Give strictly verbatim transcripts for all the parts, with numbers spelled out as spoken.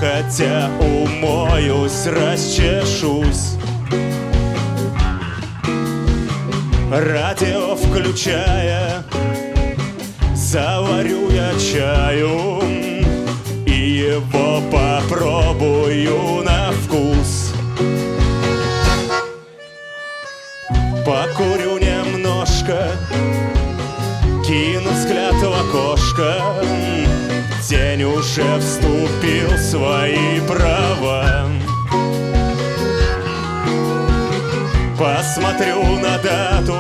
нехотя умоюсь, расчешусь. Радио включая, заварю я чаю и его попробую на вкус. Покурю немножко, кину взгляд в окошко. День уже вступил в свои права. Посмотрю на дату,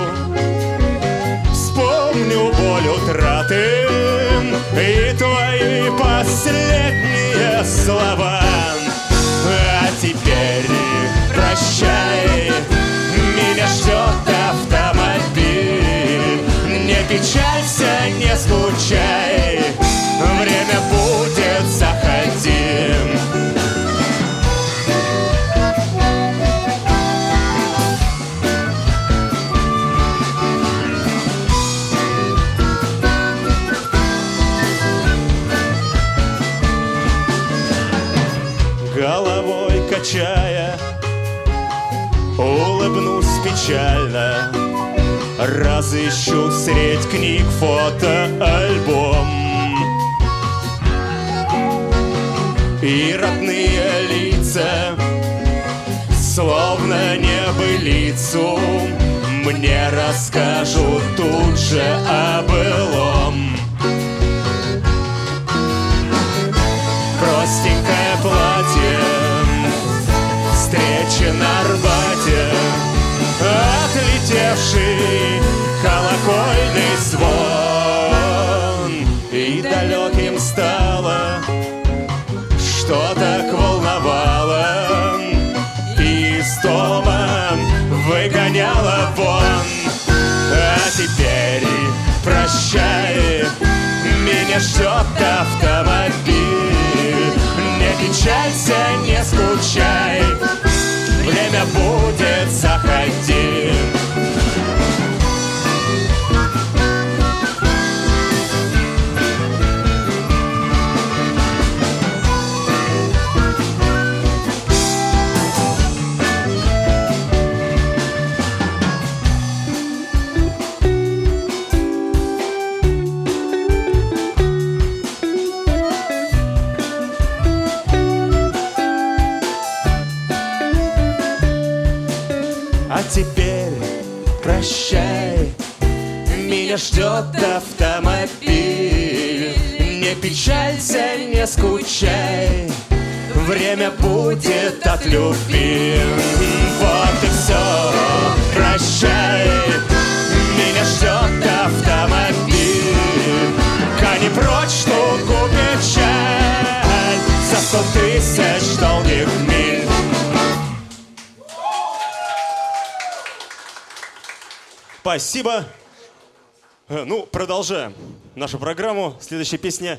вспомню боль утраты и твои последние слова. А теперь прощай, меня ждет автомобиль. Не печалься, не скучай, время будет, заходи. Головой качая, улыбнусь печально, разыщу средь книг фотоальбом. И родные лица, словно небылицу, мне расскажут тут же о былом. Простенькое платье, встречи на Арбате, отлетевший колокольный звон. И далеким стало, что так волновало, и из дома выгоняла вон. А теперь прощай, меня ждет автомобиль. Не печалься, не скучай, время будет, заходи. А теперь прощай, меня ждет автомобиль. Не печалься, не скучай, время будет от любви. Вот и все, прощай, меня ждет автомобиль. Гони прочь штуку печаль за сто тысяч долгих миль. Спасибо. Ну, продолжаем нашу программу. Следующая песня